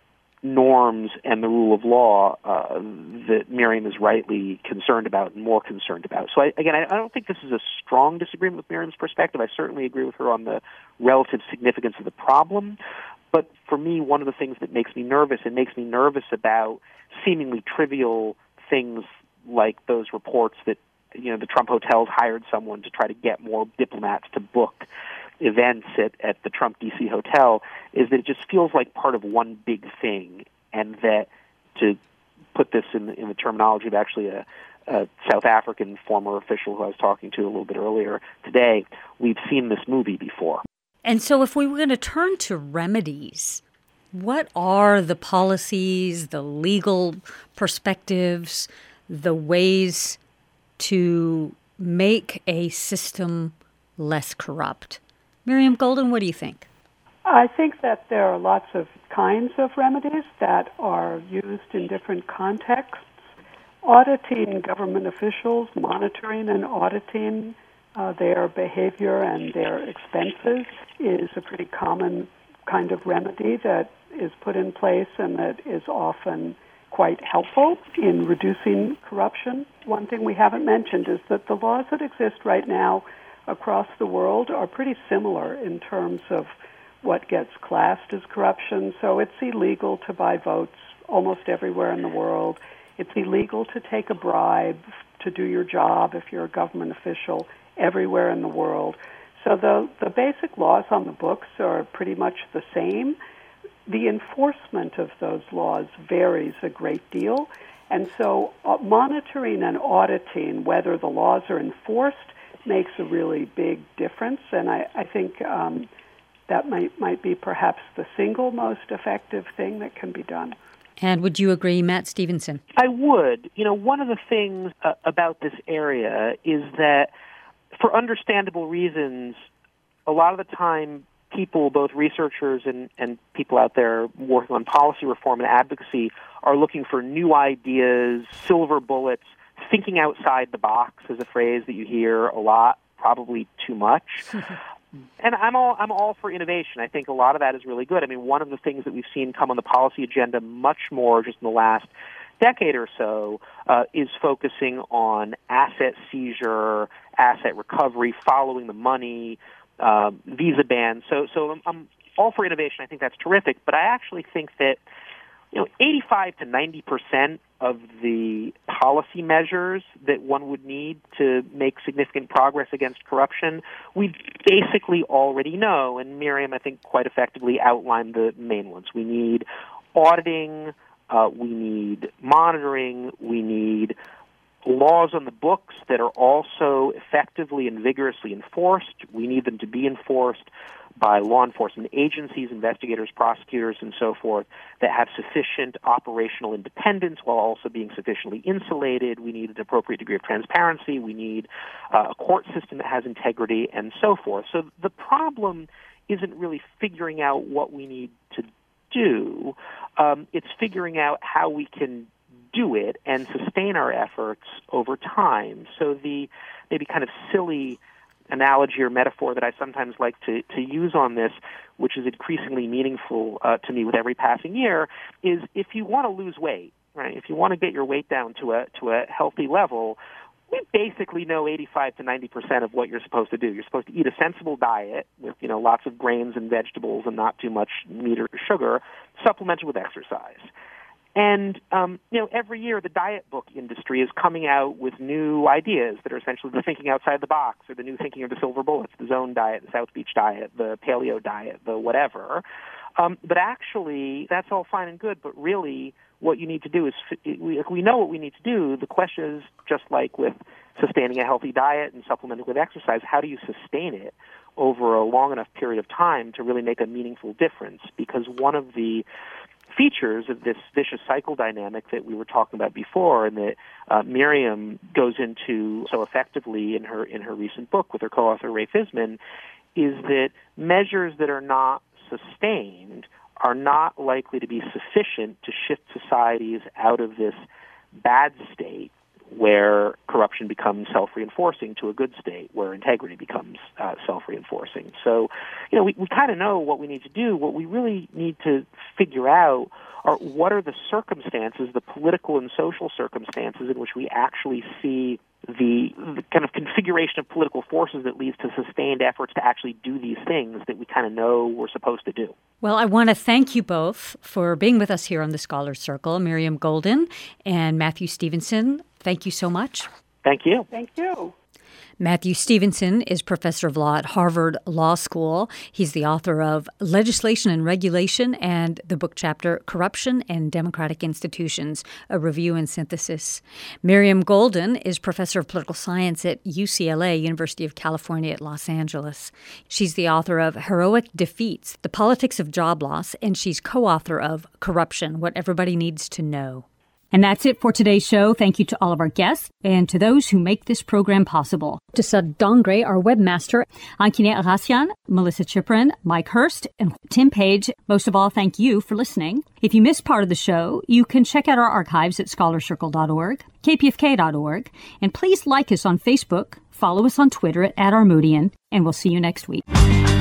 norms and the rule of law uh, that Miriam is rightly concerned about and more concerned about. So, I, again, I, I don't think this is a strong disagreement with Miriam's perspective. I certainly agree with her on the relative significance of the problem. But for me, one of the things that makes me nervous, and makes me nervous about seemingly trivial things like those reports that, you know, the Trump hotels hired someone to try to get more diplomats to book events at, at the Trump D C hotel, is that it just feels like part of one big thing, and that, to put this in the, in the terminology of actually a, a South African former official who I was talking to a little bit earlier today, we've seen this movie before. And so if we were going to turn to remedies, what are the policies, the legal perspectives, the ways to make a system less corrupt? Miriam Golden, what do you think? I think that there are lots of kinds of remedies that are used in different contexts. Auditing government officials, monitoring and auditing uh, their behavior and their expenses is a pretty common kind of remedy that is put in place and that is often quite helpful in reducing corruption. One thing we haven't mentioned is that the laws that exist right now across the world are pretty similar in terms of what gets classed as corruption. So it's illegal to buy votes almost everywhere in the world. It's illegal to take a bribe to do your job if you're a government official everywhere in the world. So the, the basic laws on the books are pretty much the same. The enforcement of those laws varies a great deal. And so uh, monitoring and auditing whether the laws are enforced makes a really big difference, and I, I think um, that might might be perhaps the single most effective thing that can be done. And would you agree, Matt Stevenson? I would. You know, one of the things uh, about this area is that, for understandable reasons, a lot of the time people, both researchers and, and people out there working on policy reform and advocacy, are looking for new ideas, silver bullets. Thinking outside the box is a phrase that you hear a lot, probably too much. And I'm all I'm all for innovation. I think a lot of that is really good. I mean, one of the things that we've seen come on the policy agenda much more just in the last decade or so uh, is focusing on asset seizure, asset recovery, following the money, uh, visa bans. So, so I'm, I'm all for innovation. I think that's terrific. But I actually think that, you know, eighty-five to ninety percent of the policy measures that one would need to make significant progress against corruption, we basically already know. And Miriam, I think, quite effectively outlined the main ones. We need auditing, uh, we need monitoring, we need laws on the books that are also effectively and vigorously enforced. We need them to be enforced by law enforcement agencies, investigators, prosecutors, and so forth, that have sufficient operational independence while also being sufficiently insulated. We need an appropriate degree of transparency. We need uh, a court system that has integrity, and so forth. So the problem isn't really figuring out what we need to do. Um, it's figuring out how we can do it and sustain our efforts over time. So the maybe kind of silly analogy or metaphor that I sometimes like to, to use on this, which is increasingly meaningful uh, to me with every passing year, is if you want to lose weight, right? If you want to get your weight down to a to a healthy level, we basically know eighty-five to ninety percent of what you're supposed to do. You're supposed to eat a sensible diet with, you know, lots of grains and vegetables and not too much meat or sugar, supplemented with exercise. And, um, you know, every year the diet book industry is coming out with new ideas that are essentially the thinking outside the box, or the new thinking of the silver bullets, the Zone diet, the South Beach diet, the paleo diet, the whatever. Um, but actually, that's all fine and good, but really what you need to do is, we, we know what we need to do. The question is, just like with sustaining a healthy diet and supplementing with exercise, how do you sustain it over a long enough period of time to really make a meaningful difference? Because one of the features of this vicious cycle dynamic that we were talking about before, and that uh, Miriam goes into so effectively in her in her recent book with her co-author Ray Fisman, is that measures that are not sustained are not likely to be sufficient to shift societies out of this bad state where corruption becomes self-reinforcing to a good state where integrity becomes uh, self-reinforcing. So, you know, we, we kind of know what we need to do. What we really need to figure out are what are the circumstances, the political and social circumstances in which we actually see the, the kind of configuration of political forces that leads to sustained efforts to actually do these things that we kind of know we're supposed to do. Well, I want to thank you both for being with us here on the Scholars Circle, Miriam Golden and Matthew Stevenson. Thank you so much. Thank you. Thank you. Matthew Stevenson is professor of law at Harvard Law School. He's the author of Legislation and Regulation and the book chapter Corruption and Democratic Institutions, a Review and Synthesis. Miriam Golden is professor of political science at U C L A, University of California at Los Angeles. She's the author of Heroic Defeats, The Politics of Job Loss, and she's co-author of Corruption, What Everybody Needs to Know. And that's it for today's show. Thank you to all of our guests and to those who make this program possible. To Sud Dongre, our webmaster, Ankine Arasian, Melissa Chiprin, Mike Hurst, and Tim Page. Most of all, thank you for listening. If you missed part of the show, you can check out our archives at scholar circle dot org, k p f k dot org, and please like us on Facebook, follow us on Twitter at, at Armoudian, and we'll see you next week.